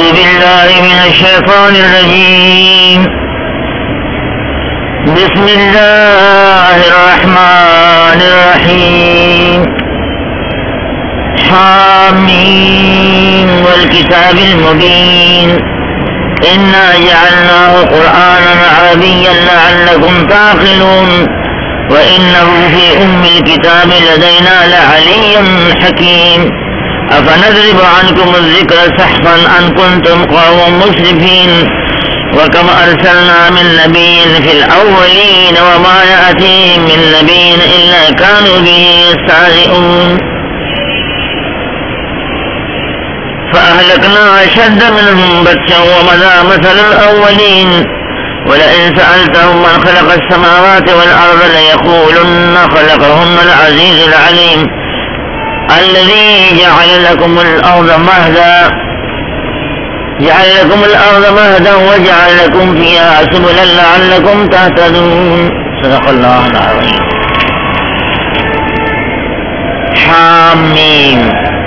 أعوذ بالله من الشيطان الرجيم. بسم الله الرحمن الرحيم. حامين والكتاب المبين إنا جعلناه قرآنا عربيا لعلكم تعقلون وإنه في الكتاب لدينا لعلي حكيم. أفنضرب عنكم الذكر سحفا أن كنتم قوما مسرفين وكم أرسلنا من نبي في الأولين وما يأتيهم من نبي إلا كانوا به يستهزئون. فأهلكنا أشد منهم بطشا ومضى مثل الأولين ولئن سألتهم من خلق السماوات والأرض ليقولن خلقهن العزيز العليم الذي جعل لكم الأرض مهدا وجعل لكم فيها سبلا لعلكم تهتدون. صدق الله العظيم. حامين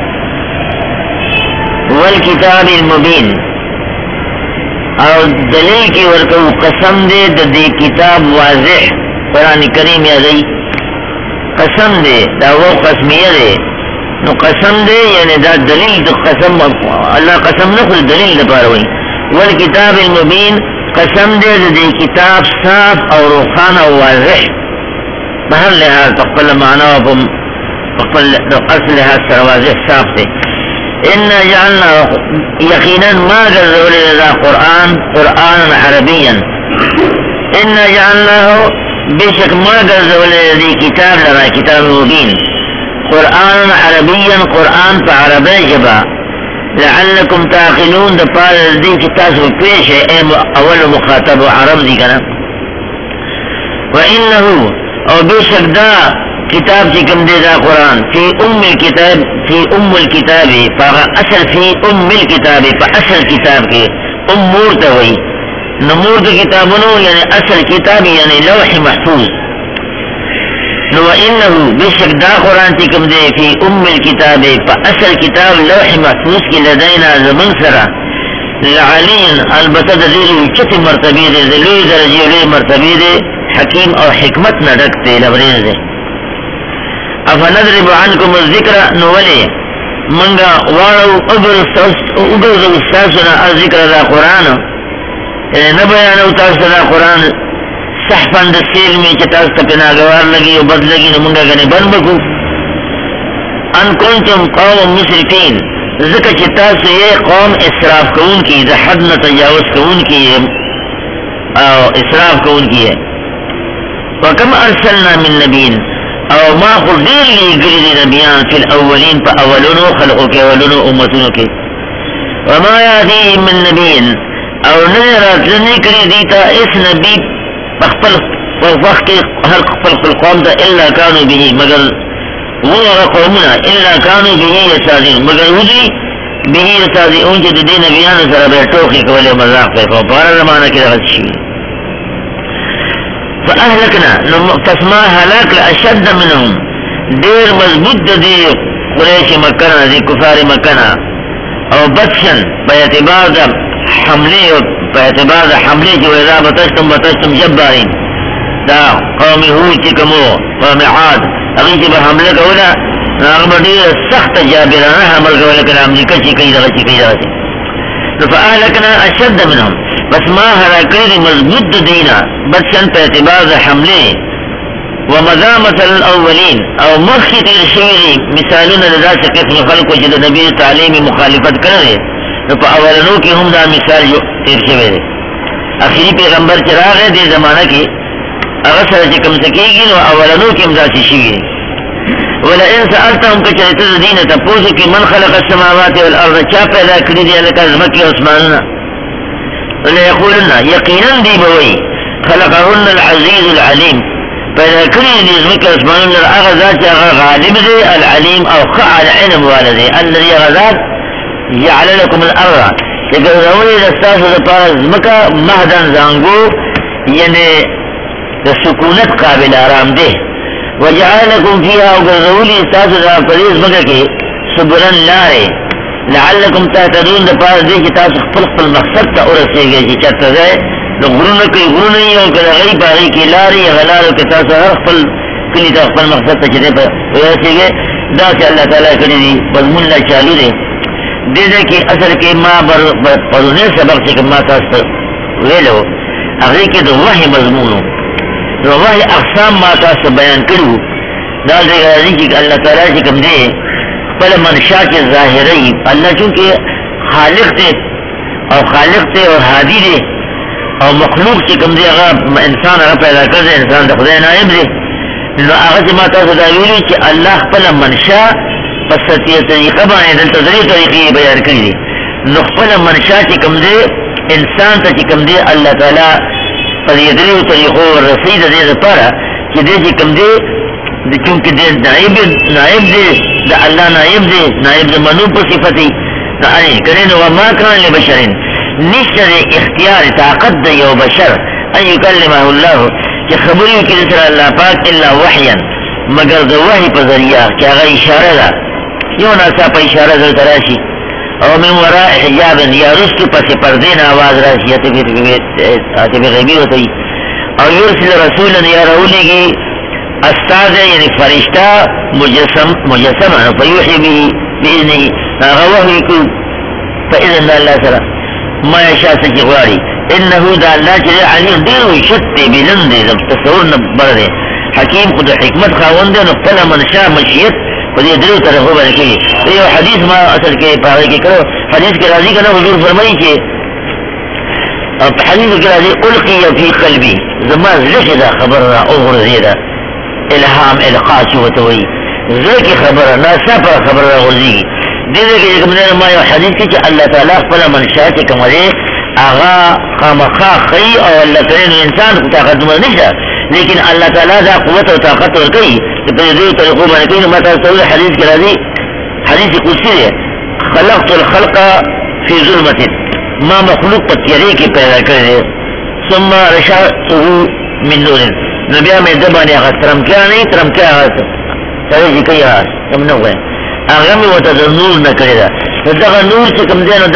والکتاب المبین او دلیل کی ورکو قسم دے دی کتاب واضح قرآن کریم یادی قسم دے دا وہ قسمیہ دے نو قسم دے یعنی دا دلیل دا قسم اللہ قسم نخل دلیل دا پاروئی. والکتاب المبین قسم دے دی کتاب صاف اور روخان و واضح بہر لحاظ تقبل معنی و تقبل اصل لحاظ سر واضح صاف دے. إنا جعلنا يقينا ما جزء لذا قرآن عربيا. إنا جعلناه بشك ما جزء لذي كتاب لنا كتاب مبين قرآن عربيا قرآن فعربي جبا لعلكم تعقلون دپار ذي كتاب پیش ہے اول مخاطب عرب ذي کنا. وإنه او بشك دا کتاب چی کم دے دا قرآن فی الكتاب فا اصل فی الكتاب فا اصل کتاب کے مور تا ہوئی نمور دا کتابنو یعنی اصل کتاب یعنی لوح محفوظ. نو انہو بشک دا قرآن چی کم دے فی الكتاب فا اصل کتاب لوح محفوظ کی لدینا زمن سرا لعلین البتہ دیر چت مرتبی دے دلوی درجی لی مرتبی دے حکیم اور حکمت نہ رکھتے لبریز دے. افنضرب عنكم الذكر نولي منغا وارو اگرزو استاسنا الذكر دا قرآن نبیانو تاسنا دا قرآن صحفان دا سیل میں چتاستا پناگوار لگی و بد لگی نمونگا گنے بن بکو. ان کنتم قوم مسرفین ذکر چتاسو یہ قوم اسراف کون کی دا حد نا تجاوز کون کی او اسراف کون کی ہے. وکم ارسلنا من نبین او ما خود دیر لی گلی نبیان فی الاولین پا اولونو خلقو کے اولونو امتونو کے وما یادیم من نبین او نیرات لنکری دیتا اس نبی بخپل وقت حلق خپل قوم تا الا کانو بہی مگر غور قومنا الا کانو بہی یسازین مگر وزی بہی یسازین چی دی نبیان سر بیٹوخی کولی مذاق پہ پارا زمانہ کی رغت شوی. فأهلكنا فاسما هلاك أشد منهم دير مضبوط دي قريش مكنا دي كفار مكنا او بطشن باعتبار حملي جو إذا بطشتم جبارين دا قوم هود كمو قوم عاد أغيش بحملك أولا نغمر دي سخت جابرانا حمل قولا كلام دي كشي كي دغشي فأهلكنا أشد منهم بس ما هلاكين مضبوط دینا بچن پہ اعتبار حملے ومضى مثل الاولین او مخی تیر شویری مثالون لذا شکف خلقو جد نبی تعلیم مخالفت کرنے پا اولنو کی ہم دا مثال جو تیر شویری اخیری پیغمبر چراغ ہے دے زمانہ کی اغسر چکم سکیگی نو اولنو کی امزا سی شویری. ولئن سألتهم کچرت دین تپوسو کی من خلق السماوات والارض چا پیدا کری دی لکا زمکی عثماننا ليقولن يقينا دي بوي خلقهن العزيز العليم پیدا کری نظمک اسمان الاغذات غالب دي العليم او خعال علم والدي الذي غذات جعل لكم الارض يقولون لستاسو دپار زمکا مهدا زانگو یعنی سکونت قابل آرام دے وجعل لكم فيها وقرزولي استاسو دپار زمکا کی سبرن لارے لعلکم تهتدون د پاره دې چې تاسو خپل مقصد ته ورسېږئ چې چېرته ځئ د غرونه کوي غرونه یې او که د هغې په هغې کې لارې هغه لارو کې تاسو هر خپل کلي ته خپل مقصد ته چې دی په ورسېږئ داسې الله تعالی کړي دي مضمون لا چالو دی دې ځای کې اصل کې ما پرونی سبق چې ما تاسو ته ویلو هغې کې د وحي مضمون و د وحي اقسام ما تاسو بیان کړي وو دا ځای راځي چې الله تعالی چې کوم دی خپل منشا چې ظاهري الله چونکې خالق دی او خالق دی او هادي دی او مخلوق چې کوم دی هغه انسان هغه پیدا کړی انسان د خدای نائب دی نو هغه چې ما تاسو دا ویلي چې الله خپل منشا په ستیه طریقه باندې دلته درې طریقې بیان کړي دي نو خپل منشا چې کوم دی انسان ته چې کوم دی الله تعالی په دې درې طریقو ورسوي د دې لپاره چې دې چې کوم دی چونکې دې نائب دی د الله نائب د منوب په صفت دی کړي نو وما کان لبشر نشته اختیار طاقت د یو بشر ان یکلمه الله چې خبرې وکړي سره الله پاک الا وحیا مگر د وحی په ذریعہ چې هغه اشاره ده یو ناڅاپه اشاره درته راشي او من وراء حجاب یا رستو پسې پردې نه آواز راشي اتبې غیبي ورته او یرسل رسولا یا راولېږي استاد یعنی فرشتہ مجسمه فیوحي به باذنه هغه وحی کو په اذن الله سره ما یشاء چې غواړي انه دا الله چې علیم ډېر وشت بلند دی تصور نه بر دی حکیم خود حکمت خاوند دی نو خپل منشا مشیت په دې درو طرفو باندې کوي یو حدیث ما اصل کې پاره کې کړو حدیث کې راځي کنه حضور فرمایي چې په حدیث کې راځي القي فی قلبي زما زړه دا خبر را اوغورځي دا الهام القا شوتوي زړه خبره ناڅاپه خبر را ورځي دې کې کوم نه ما یو حدیث کې چې الله تعالی خپل منشا چې کوم دی هغه خامخا خی او الله تعالی انسان طاقت نشته لیکن الله تعالی دا قوت او طاقت ورکړي چې په دې طریقو باندې کوي نو ماته ټول حدیث کې راځي حدیث قدسی دی خلقت الخلق فی ظلمت ما مخلوق په تیارې کې پیدا کړی ثم رشاته من نور نبی مې د باندې هغه ترمکیا نه ترمکیا سره چې کوي هم نه وای هغه مې وته د نور نه کړی دا دغه نور چې کوم دی نو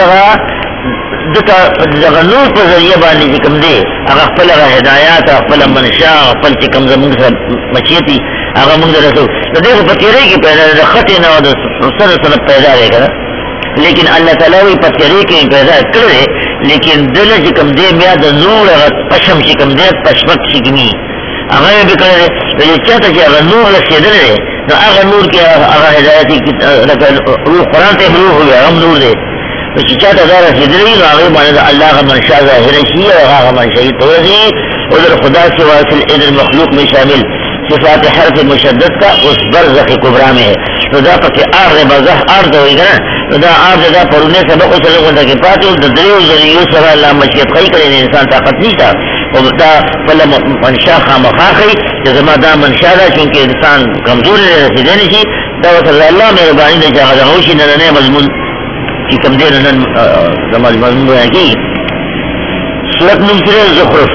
دغه نور په ذریعہ باندې چې کوم دی هغه خپل هدایات خپل منشا خپل چې کوم زموږ مشیتي هغه موږ رسو د دې په تیرې کې پیدا د خطه نه د سره پیدا راغله لیکن الله تعالی په تیرې کې پیدا کړی لیکن دله چې کوم دی بیا د نور پشم چې کوم دی پشمک چې کومي هغه به کړی د چاته چې هغه نور رسیدل نو هغه نور کې هغه هدایت لکه روح قرآن ته روح وي هغه نور دی چې چاته دا رسیدلی نو هغه باندې الله منشا ظاهر شي او هغه منشا توضیح او د خدا سوا فی العلم مخلوق میں شامل صفات حرف مشدد کا اس برزخ کبرا میں ہے نو دا پکې ارض برزخ ارض وي کنه نو دا ارض دا پرونه سبق سره غونډه کې پاتې د دریو ذریعو سره الله مشیت کوي کړي انسان طاقت نشته او دا فل منشا خامخاخي چې زما دا منشا دا چې انسان کمزور رسیدلی شي دا وصلی الله مهرباني د جهاد هوشي نه مضمون چې کوم دې نن زموږ مضمون راځي سورۃ نمسره زخرف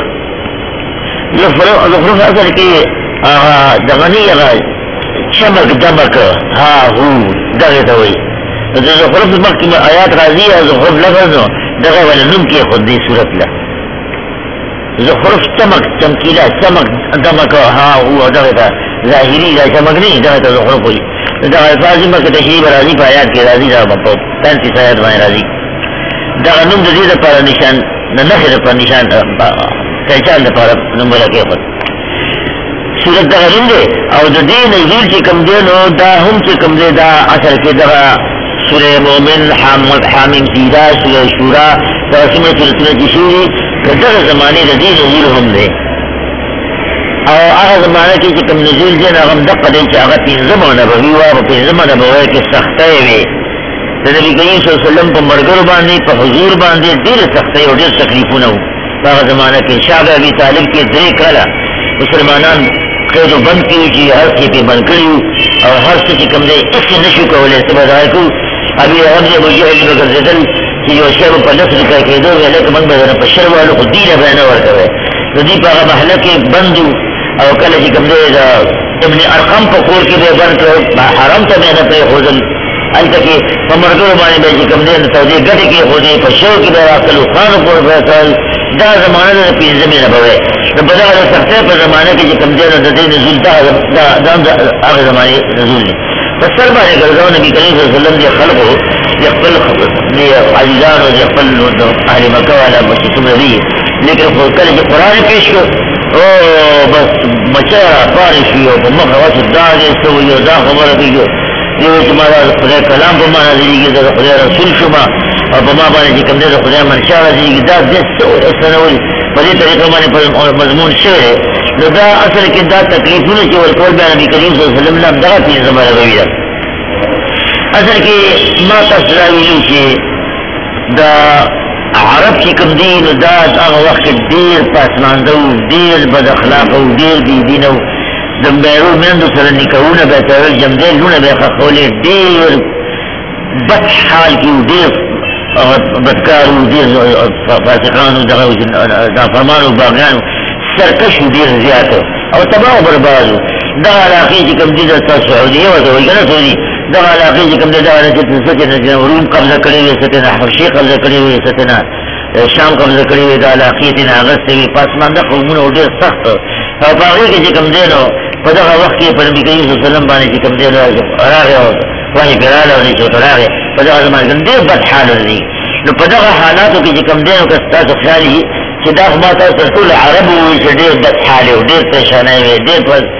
اصل کې دغه نه چمک دمک ها هو دغه ته وایي د زخرف مکه آیات راځي او زخرف لفظ دغه ول نوم کې خو دې سورۃ له زخرف چمک چمکیلا چمک دمک ها هو دغه ته ظاهري دا چمک نه دغه ته زخرف وایي دا الفاظ مکه تشریح راځي په آیات کې راځي دا په 35 آیات باندې راځي دا نوم د دې لپاره نشان نه لپاره نشان پہچان لپاره نوم ولکه خو سورۃ دا غریم دی او د دې نزول چې کوم دی نو دا هم چې کوم دی دا اصل کې دا سورۃ مومن حامیم سیدا سورۃ شورا دا سورۃ چې شوري دغه زمانه د دې نزول هم دی او هغه زمانه کې چې کوم نزول دی هغه دغه دی چې هغه پنځمه نبوي او پنځمه نبوي کې سختي وي د نبی کریم صلی الله علیه وسلم په مرګ باندې په حضور باندې ډېر سختي او ډېر تکلیفونه وو هغه زمانه کې شاه ابي طالب کې درې کاله مسلمانان قید بند کیږي چې هر څه په بند کړیو او هر څه چې کوم دی هیڅ نشو کولای چې بدای کو ابي حمزه مجاهد وګرځیدل چې یو شی په لفظ کې کېدو ولې کوم به په شر والو خو دی نه بیان ورکوي د دې په محله کې بندو او کله چې کوم دی ابن ارقم په کور کې به بند کړو حرام ته نه پرې خوځل الته کې په مرګو باندې به کوم دې سعودي ګټه کې خو دې په شو کې به راکلو خان پور فیصل دا زمانه د پنځمه نه بوي نو په دغه سخته په زمانه کې کوم دې د دې نزول دا هغه زمانه نزول دي په سر باندې ګرځاو نبی کریم صلی الله علیه وسلم دې خلقو خپل دې عزیزان او خپل اهل مکه والا مشتم نبی لیکن خو کله چې قران پیش کو او بس مچرا پارش یو په مخه واسه دا دې سو یو دا خبره دیږي دیو چې ما د خدای کلام په معنا دیږي د خدای رسول شوما او په ما باندې کوم دې خدای منشا دیږي دا دې سو سنوري په دې طریقه باندې په مضمون شوی نو دا اصل کې دا تکلیفونه چې ورکول بیا نبی کریم صلی الله علیه وسلم دغه په زمانه وی اصل کې ما تاسو راویلو چې دا عرب چې کوم دین دا هغه وخت ډیر پاسماندو ډیر بد اخلاق او ډیر بی دینو د بیرو مندو سره نکونه به تر جمدې لونه به خولې ډیر بد حال کې ډیر بدکارو ډیر فاسقانو دا فرمانو باغیانو سرکش ډیر زیات او تباہ او برباد دا علاقې چې کوم دي د سعودي او د وګړو سعودي دا علاقې چې کوم دي دا چې روم قبضه کړې وي ستنه حبشي قبضه کړې وي ستنه شام قبضه کړې وي دا علاقې دي هغه سوي پاسمانده قومونه ډېر سخت او هغه کې چې کوم دي نو په دغه وخت کې په نبی کریم صلی الله علیه وسلم باندې چې کوم دي راغی او وایي ګراله او چې راغی په دغه زمانه کې ډېر بد حال دي نو په دغه حالاتو کې چې کوم دي نو که تاسو خیالي چې دا ما تاسو ټول عربو چې ډېر بد حال او ډېر پریشانه وي ډېر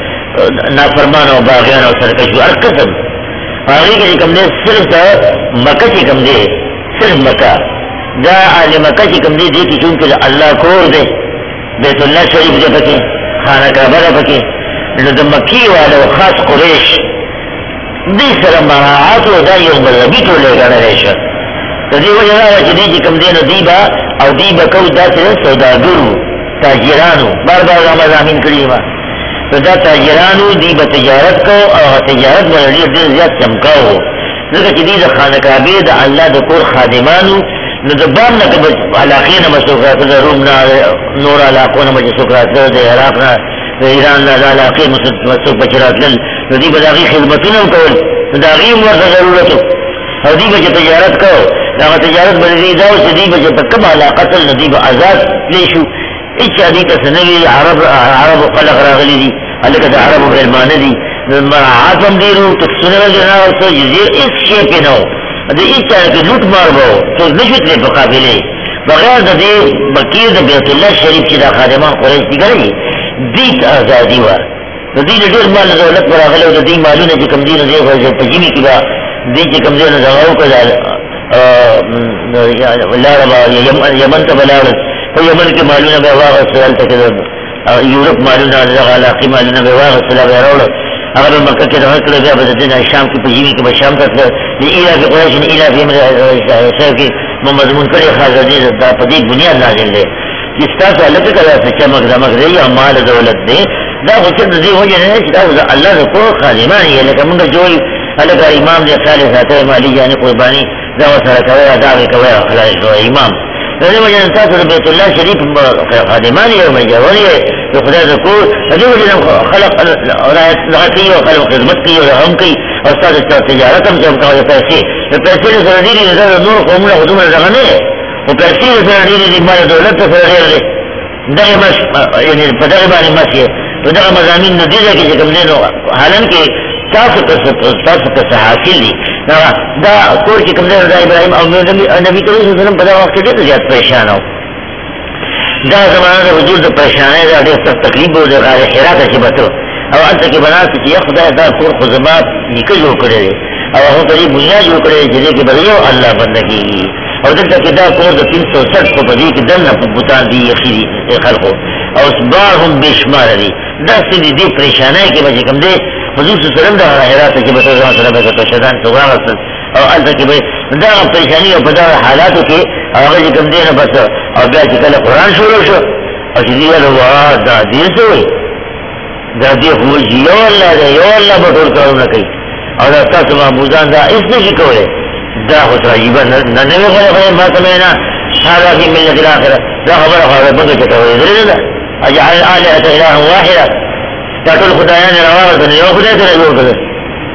نافرمان او باغیان او سرکش هر قسم هغه کې کوم دې صرف مکه کې کوم دې صرف مکه دا اهل مکه کې کوم دې چې چې الله کور دې بیت الله شریف دې پکې خانه کعبه دې پکې نو د مکی والو خاص قریش دې سره مراعات او دا یو مذهبي ټول لري شه د دې وجه دا چې دې کوم دې نو دیبا او دیبا کو داسې سوداګرو تاجرانو بار مضامین کړی و دا تاجرانو دی به تجارت کو او تجارت باندې ډېر زیات چمکاو ځکه چې دې د خانه کعبه د الله د کور خادمانو نو د بام نه کې علاقې نه مسوکات د روم نه نور علاقو نه مسوکات د عراق نه د ایران نه علاقې مسوک بچرات نو دې به دغه خدمتونه کول دا غي ورته ضرورت او دې به تجارت کو دا تجارت باندې دا او دې به په کومه علاقه تل دې به آزاد لشو اچھا دی تسنوی عرب خلق راغلی دی الکه د عرب علمانه دی مراعات هم دیرو تکسونه وجنا ورسو جزیر اس شی پی نو د اچھا کې لوټ مار وو څو نشوت له مقابله بغیر د دې بکیر د بیت الله شریف چې د خادمان قریش دي ګرځي دې ازادي و د دې ډېر مال دولت راغلی د دې مالونه چې کم دي نه دی ورځي په جمی کې دا دې چې کم دي نه زغاو کړه یمن ته بلاړ په یمن کې مالونه به واغسل ته یورپ مالونه دغه علاقې مالونه به واغسل به راوړل هغه مکه کې راغله بیا به د شام کې په جمی کې به شام ته د ایران کې قریش نه ایران کې مضمون کړي خاصه دي دا په دې بنیاد نازل دي استاسو الکه کړه چې چمک دمک دی یا مال دولت دی دا خو چې دې وجه نه چې دا الله د کو خادمان یې لکه موږ جوړ الکه امام دې صالح ذاته مالی یعنی قرباني دا وسره کوي ادا کوي خلاص امام دغه وجه تاسو د بیت الله شریف خادمان یې مجاوري د خدای ذکر دغه وجه خلق لغتی او خلق خدمت کوي او هم کوي او تاسو تجارت هم کوي پیسې سره دي نه نور قومونه خدمت دغه نه او پیسې سره دي مال دولت سره دي دغه مش یعنی په دغه باندې ماشي دغه مضامین نه دي چې کوم نه حالن کې تاسو ته حاصل دي دا کور کې کوم ځای ابراهيم او نبی کریم صلی الله علیه وسلم په دا وخت کې ډېر زیات پریشان و دا زمانه د وجود د پریشانۍ دا ډېر سخت تکلیف و د غار حرا ته چې بته او هلته کې بناست چې یا خدای دا کور خو زما نیکه جوړ کړی دی او هغه په دې بنیاد جوړ کړی دی چې دې کې به یو الله بنده کېږي او دلته کې دا کور د 360 په دې کې دنه بوتان دي یخي خلقو او اسبار هم بشمار دي دا سړي دې پریشانۍ کې به کوم دی حضور صلی الله علیه وسلم دا حیرات کې به ځان سره به شدان څنګه او الته کې به دا پریشانی او په دا حالاتو کې هغه کوم دی نه بس او بیا چې کله قران شروع شو او چې دی له وا دا دې څه دا دې هو یو الله به ټول کارونه کوي او دا تاسو معبودان دا هیڅ نشي کولای دا خو عجیب نه نه غوړې ما سمعنا هذا في ملة الآخرة دا خبره خبره بګه ته وایي دا اجعل الآلهة إله واحدة دا ټول خدایان راوړل یو خدای سره جوړ کړل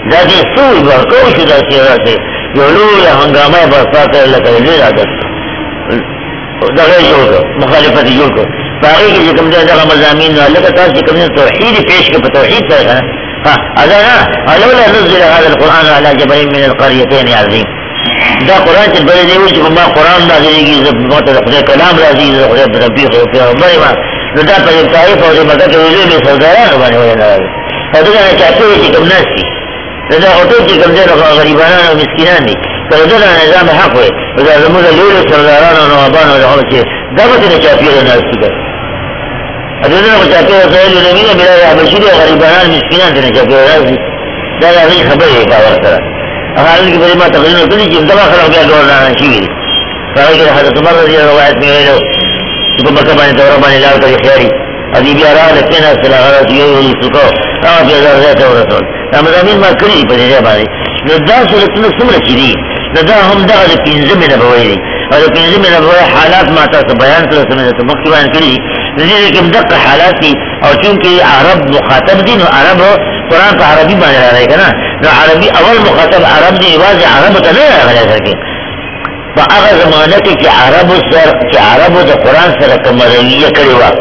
دا دې سوی ورکو شو دا سیراسه یو لوی هنګامه برپا کړل لکه دې راځي دغه جوړ مخالفت جوړ کړ باقي چې کوم دغه مضامین لکه تاسو کوم توحید پیش کې په توحید سره ها اذا لولا نزل هذا القران على جبل من القريتين عظيم دا قران چې بل دی چې ما قران دا دیږي زبوت خدای کلام راځي خدای ربي خو پیغمبر ما نو دا په طائف او مکه کې ویلي به سوداګر باندې وایي دا څنګه چې کوم ناسي دا اوټو چې کوم دي غریبانو او مسکینان دي دا نظام حق وي دا زموږ له لوري سردارانو او نوابانو د هغه چې دا به نه چاپیره نه شي اذن کو چاپیره سره له مینه بلا یا بشری غریبانو مسکینان دي چاپیره راځي دا هغه خبره یې باور سره هغه کې به ما تقریر کړی چې دا خلک بیا ډور نه شي وي هغه کې حضرت عمر رضی الله عنه روایت ویلو چې په مکه باندې دوران باندې لاړ کړی خیاري ادي بیا راغله کینا سره هغه یو څوک هغه بیا راځي او رسول دا مزامین ما کړی په دې باندې نو دا صورتونه څومره چې دي دا هم دغه د پنځمه نبوي دي او د پنځمه نبوي حالات ما تاسو بیان کړو سمه ته مخکې بیان کړی دې کې دغه حالات دي او چې عرب مخاطب دي نو عرب قرآن په عربي باندې راځي کنه نو عربي اول مخاطب عرب دي واځي عرب ته نه راغلی ځکه په هغه زمانه کې چې عربو د قرآن سره کوم رویه کړې و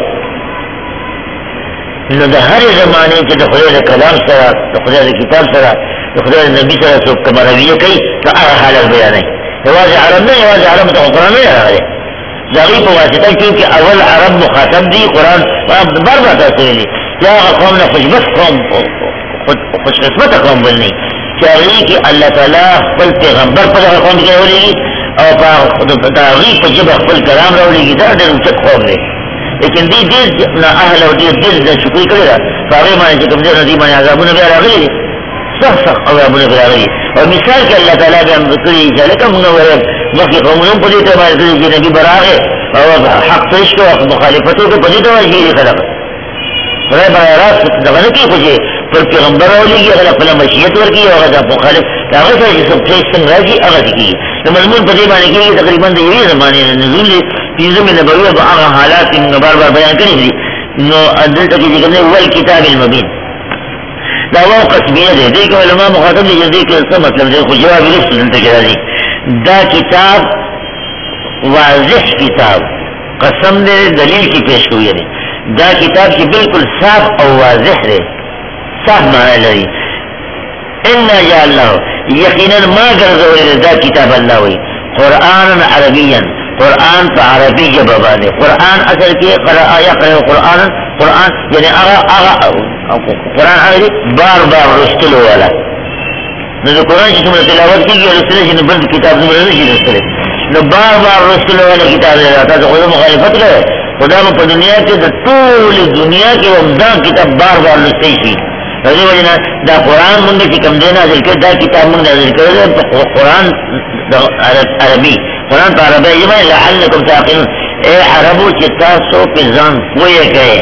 نو د هر زمانه چې د خدای د کلام سره د خدای د کتاب سره د خدای د نبی سره څوک کوم رویه کوي دا هغه حالت بیانوي واځي عرب نه واځي عرب ته قرآن نه راغلی دغه په واسطه چې اول عرب مخاطب دي قرآن برباد تاسو یا قوم نه خوشبخت قوم خوش قسمت قوم بلنی چاہیے کہ اللہ تعالیٰ خپل پیغمبر پر قوم کې ولېږي او په تاریخ په جبه خپل کلام راولېږي دا ډېر څه قوم دی لیکن دې نه اهل او دې د شکر کړی دا هغه باندې کوم ځای دې باندې عذابونه بیا راغلي صح عذابونه بیا راغلي او مثال کې الله تعالیٰ بیان کړی چې لکه موږ وایو مخکې قومونو په دې ته باندې چې نبی براغه او حق پیش کو مخالفتو په دې ته وایي خلک خدای برای راست دغه نه کې خوشي پر پیغمبر اولیږي هغه خپل مشیت ورکی او هغه مخالف هغه سره چې څه څنګه راځي هغه دي د مضمون په دې باندې کې تقریبا د یوې زمانه نزول تیزم نبوي او هغه حالات موږ بار بیان کړی دي نو دلته کې څنګه ول کتاب المبین دا واو قسمیه ده دې کې علماء مخاطب دي چې څه مطلب دی خو جواب یې څه کې راځي دا کتاب واضح کتاب قسم دې دلیل کی پیش کوي دي دا کتاب چې بالکل صاف او واضح دی صاف معنی لري ان جعلناه یقینا ما ګرځولې دا کتاب الله وي قرآن عربيا قرآن په عربي ژبه باندې قرآن اصل کې قرأ يقرأ قرآن یعنی هغه قرآن عربي بار رسول ولا نو قرآن چې موږ تلاوت کیږي رسول چې بل کتاب نه لري رسول نو بار رسول ولا کتاب راته خو مخالفت لري خدا په دنیا کې د ټول دنیا کې ومدا کتاب بار لسته شي دغه وجنه دا قرآن مونږ چې کوم دی نازل کړ دا کتاب مونږ نازل کړل په قرآن د عربي قرآن په عربي یې لعلکم تعقلون اے عربو چې تاسو په ځان پوهه کړئ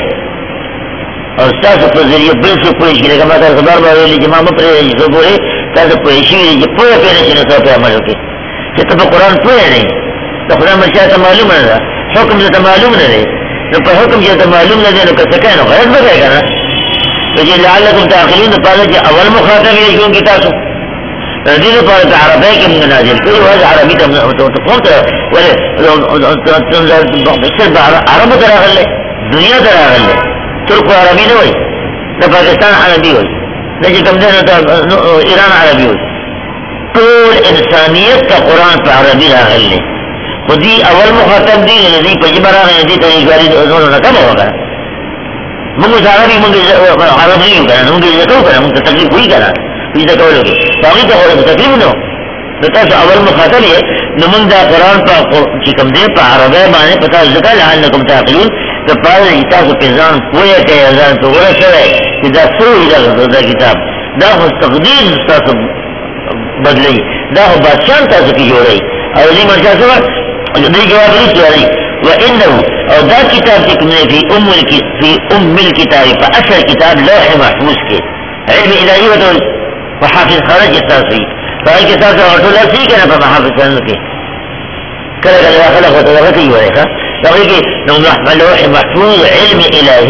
او تاسو په ذریعہ بل څه پوهه کړئ کومه خبر به ویلي چې ما پرې یې وګورئ تاسو پوهه شئ چې پوهه پیدا شي نو تاسو عمل وکړئ چې په قرآن پوهه نه دا خدای مرشد معلومه ده حکم ته معلوم نه دی نو په حکم چې ته معلوم نه دی نو څه کوي نو غلط به کوي کنه چې لعلکم تعقلون په دې چې اول مخاطب یې کوم کی تاسو دې لپاره ته عربی کې موږ نازل کړو او عربي ته قوم ته ولې عربو ته راغله دنیا ته راغله ترکو عربي نه وای د پاکستان عربي وای د چې کوم ځای ته ایران عربي وای ټول انسانیت ته قرآن په عربي راغله خو دې اول مخاطب دی دې په جبر راغله دې ته یې زونه نه کومه وکړه موږ عربي موږ عربي یو کنه موږ یې ته کنه موږ تکلیف وی کنه دې ته کولو کې باقي ته ورته تکلیف نه نو تاسو اول مخاطب یې نو موږ دا قرآن په چې کوم دې په عربی باندې پتا ځکه لعلکم تعقلون ته پاره تاسو په ځان پوهه کې ځان ته ورسره چې دا څو دا کتاب دا مستقدیر تاسو بدلی دا بادشاہ تاسو کې جوړي او دې مرجع سره دې جواب لري وانه او دا کتاب چې کوم في ام الكتاب فاصل کتاب لوح محفوظ کې علم الهي وحافظ خارج تاسو فای کې تاسو ورته لسی کنه په محافظ کې کله کله خلک ورته کوي وایي ها دغه کې نو لوح محفوظ علم الهي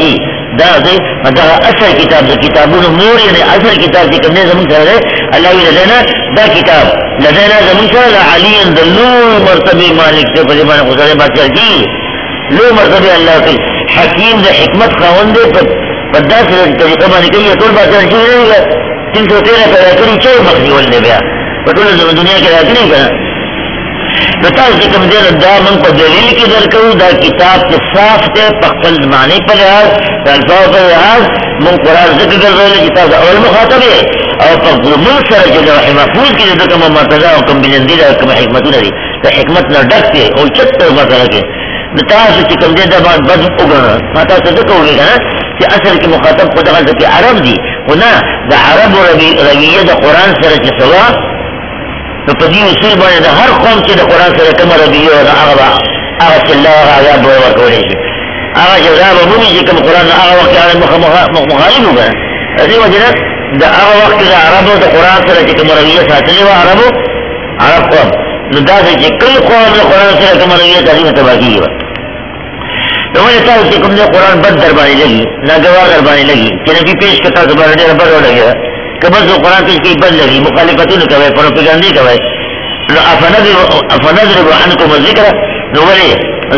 دا دا اصل کتاب دا کتابونو مور یعنی اصل کتاب چې کوم نه زمون سره الله وی لدینا دا کتاب لدینا زمون سره علی دلو مرتبه مالک ته په باندې خدای بادشاہ دی لو مرتبه الله کوي حکیم د حکمت خاوند په داسې طریقه باندې کوي ټول بادشاہ شي نه 313 پیدا کړی چې مخدي ولې بیا په ټول دنیا کې راځي نه نو تاسو کوم دې دا من په دلیل کې درکو دا کتاب کې صاف ته په خپل معنی په لحاظ الفاظ په لحاظ من قرآن ذکر ګرځول کتاب اول مخاطب او په من سره چې د محفوظ کې د کوم مرتضی او کوم بلندی او کوم حکمتونه دي د حکمت نه ډک دي او چته مسله کې نو تاسو چې کوم دې دا بد وګڼه ما تاسو څه کوئ کنه چې اصل کې مخاطب خو دغه کې عرب دي خو نه د عرب رویه د قرآن سره چې سوا نو په دې اصول باندې د هر قوم چې د قرآن سره کوم رویه او هغه چې الله عذاب ورکوي شي هغه جزا به موږ چې کوم قرآن هغه وخت هغه مخالف وګڼه دې وجه د هغه وخت د عربو د قرآن سره چې کوم رویه ساتلې و عرب قوم نو دا چې کوم قوم د قرآن سره کوم رویه ساتلې تباہي و نو ولې تاسو چې کوم د قرآن بد در باندې لګي ناګوار در باندې لګي چې نبی پیش کړه تاسو باندې ربر ولګي کبه د قرآن پیش کې بد لګي مخالفتونه کوي پروپاګاندا کوي نو افنذر عنكم الذکر نو ولې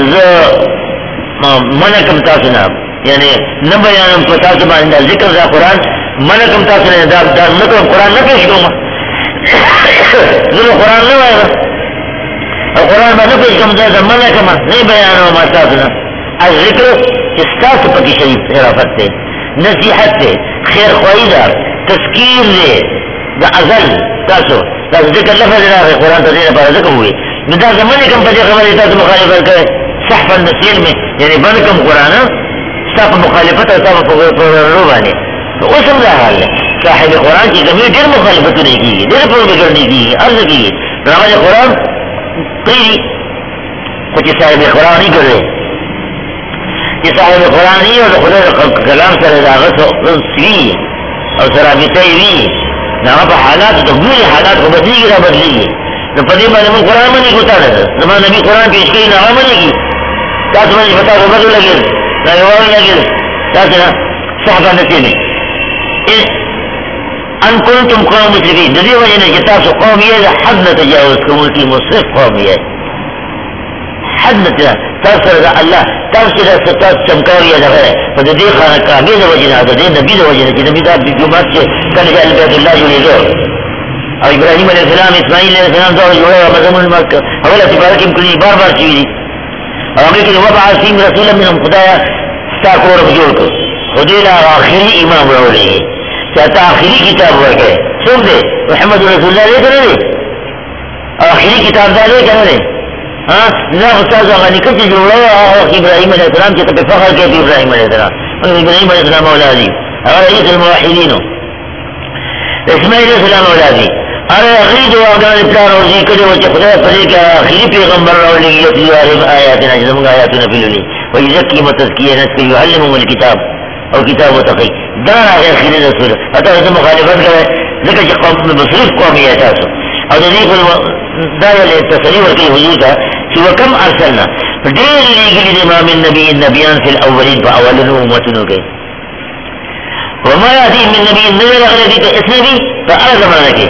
منکم تاسو نه یعنی نه بیانم په تاسو باندې ذکر د قرآن منکم تاسو نه دا نو قرآن نه پیش کوم زه قرآن نه وایم او قرآن باندې پیش کوم دا منکم نه بیانوم تاسو نه الذکر استاس پکی شریف حرافت تے نصیحت تے خیر خواہی دا تذکیر دے دا ازل تاسو دا ذکر لفظ راغی قرآن تا دینا پارا ذکر ہوئی ندا زمانی کم پجے خبری تاسو مخالفت کرے صحفا نسیر میں یعنی بنکم قرآن صحف مخالفت اور صحف رو بانے تو اسم دا حال ہے صاحب قرآن کی کمی دیر مخالفتو نہیں کی دیر پر بگرنی کی عرض کی راج قرآن قیری کچھ صاحب قرآن نہیں کر رہے چې صاحب قرآنی او د خدای کلام سره د هغه سوي او سرابطه وي دا په حالات د ګوري حالات خو بدلېږي را بدلېږي نو په دې باندې موږ قرآن باندې کوتاړه زما نبی قرآن پیش کوي نه هغه باندې کی تاسو باندې پتا خو بدل لګي دا یو لګي تاسو نه صحابه نه کېږي ان کنتم قوم مسرفین د دې وجه نه چې تاسو قوم یې حد نه تجاوز کوونکي مسرف قوم یې حد نه تاسو دا الله تاسو دا ستاسو چمکاوي ده په دې خانه کامل د وجه نه د نبی د وجه نه چې نبی دا جمعه کې کله چې بیت الله جوړېږي او ابراهيم عليه السلام اسماعيل عليه السلام دا جوړه مزمن مکه اوله تبارک کلی بار بار شي او هغه کې وبعث فيهم رسولا منهم خدایا ستا کور جوړ کړ خدای لا اخري امام راولي چې تا اخري کتاب ورکړي څوک دی محمد رسول الله دې کړی اخري کتاب دا دې کړی نه استاد هغه نکته چې جوړه ابراهيم عليه السلام چې په فخر کې ابراهيم عليه السلام ابراهيم عليه السلام اولادي هغه رئيس الموحدين اسماعيل عليه السلام اولادي اره غريد واغان پلان ورزي کړي چې خدای په دې کې اخري پیغمبر راولي چې آیاتنا زموږ آیاتونه پیلولي ويزكي متزكيه نس يعلمهم الكتاب او کتاب وتقي دا هغه اخري رسول اته مخالفت کوي ځکه چې قوم مصرف قومي تاسو او د دې دا له تسلیو ورکی حضور ته چې وکم ارسلنا ډېر لګلي د امام النبي النبيان في الاولين فاولن امتونو کې وما ياتي من نبي نبي الذي اسمه فاعظم لك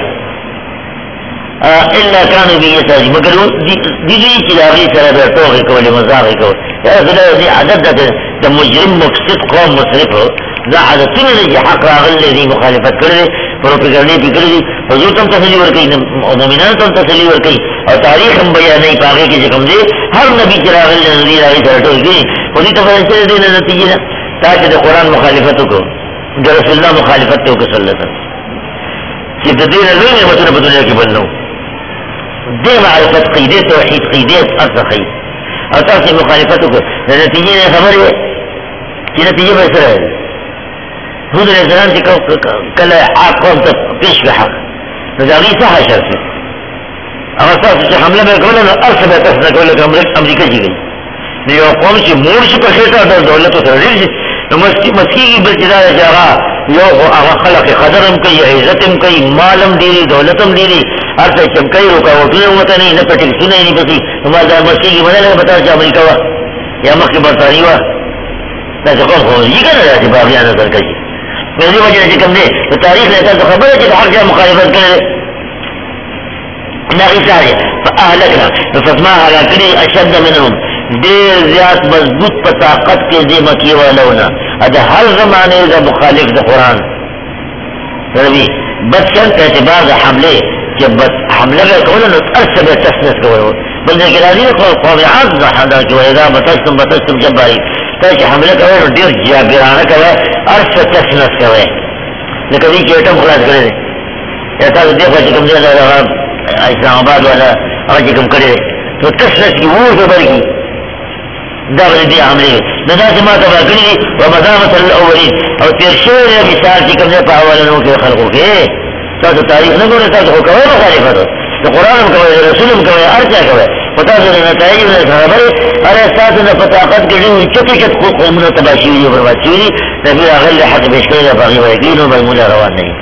الا كانوا به يساج مگر دي چې دا غي سره د توغه کولې مزاح کول دا دې عادت ده د مجرم مفسد قوم مسرف دا عادتونه چې حق راغلي دي مخالفت کړي پروپاګاندا فکرې حضور ته تسلی ورکړي او مؤمنان ته تسلی ورکړي او تاریخ هم بیانې پاګه کې کوم دي هر نبی چې راغلی نبی راغی درته دي خو دې ته فرشته دې نه نتیجه تا چې د قران مخالفت وکړو د رسول الله مخالفت وکړو صلی الله علیه وسلم چې د دې نه لوی نعمتونه په دنیا کې بنو دې معرفت قیده توحید قیده اصحی او تاسو مخالفت وکړو د نتیجې خبره چې نتیجه به سره حضور الاسلام چې کله عاقب ته پیش به حق نو دا غي صح شرط هغه تاسو چې حمله به کوله نو ارسله تاسو کوله امریکا جیږي نو یو قوم چې مور شي په خېټه د دولت سره لري نو مسکی بل چې دا جګه یو هغه خلق قدرم کوي عزتم کوي مالم دی دولتم دی ارته چمکای رکاوټونه وته نه پټی سونه نه پسی نو دا مسکی باندې به تاسو امریکا وا یا مخکې برتانیا وا دا څه خو یې کنه چې باغیان سره کوي په دې وجه چې کوم دې په تاریخ له تاسو خبره چې حق جا مخالفت کړي نه ایثاره فاهلكنا فما هلاكني اشد منهم ډېر زیات مضبوط په طاقت کې دې مکی ولونه دا هر زمانه د مخالف د قران ربي بس كان اعتبار حمله چې بس حمله کول نو ارسل تسنس کول بل دې راځي قوم عاد حدا کې وإذا بتستم جباري ته حمله کوي ډېر جابرانه کوي ارسل تسنس کوي لکه دې کې ټم خلاص کړي اته دې په کوم ځای اسلام آباد ولا هغه کوم کړي نو تسنس کې وو زبرګي دا دې عملي دا چې ما تبع کړی او مدامت الاولین او تیر شوی مثال چې کوم په اولنو کې خلقو کې تاسو تاریخ نه ګورئ تاسو کومه مخالفت د قران هم کوي رسول هم کوي ارجع کوي پتا دې نه نتایج نه خبره اره تاسو نه په طاقت کې ډېر چټي چټ خو قومونه تباشي وي برباد شي نبی هغه له حد بشکره د باغی ورګي نو به مولا روان نه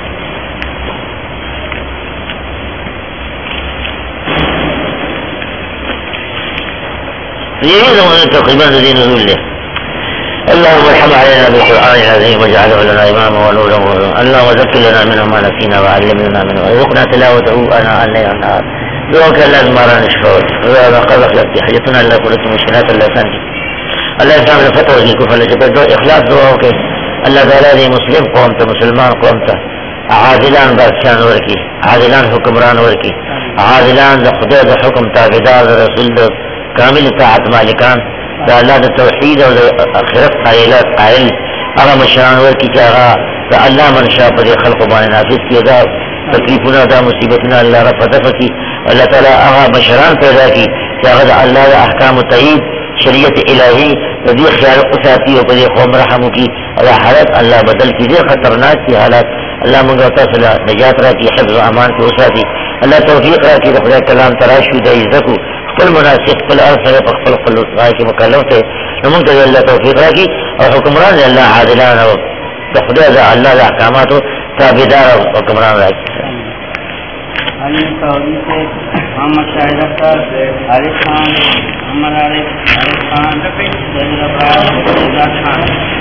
يريدون تقريبا الذين نزول له اللهم ارحم علينا بالقرآن العظيم واجعله لنا إماما ونورا اللهم ذكر لنا منه ما نسينا وعلمنا منه وارزقنا تلاوته آناء الليل والنهار دوك لازم ما نشكر وما قد أخلقت حاجتنا إلا كلت مشكلات الله ثاني الله يسامح الفتوى الكفر لجبل إخلاص دعوك الله تعالى مسلم قومت مسلمان قومت عادلان بادشان ورکی عادلان حکمران ورکی عادلان د خدای د حکم تابعدار رسول د کامل اطاعت مالکان دا الله د توحید او د آخرت قائل هغه مشران ورکی چې هغه د الله منشا پر خلق باندې نافذ کړي دا تکلیفونه دا مصیبتونه الله رفع دفع کړي الله تعالی هغه مشران پیدا کړي چې هغه د الله د احکام تایید شریعت الهی د دې خیال اساتی او په دې قوم رحم وکړي او حالت الله بدل کړي ډېر خطرناک دي حالات الله موږ تاسو له نجات راکړي حفظ او امان کې وساتي الله توفیق راکړي د خدای کلام تراشو د عزت خپل مناسب خپل ارسل په خپل راي کې مکلف ته موږ ته الله توفیق راکړي او حکمران الله عادلان او د خدای د الله د احکاماتو تابعدار او حکمران راکړي علي سعودي سے محمد شاہد اختر عارف خان محمد عارف خان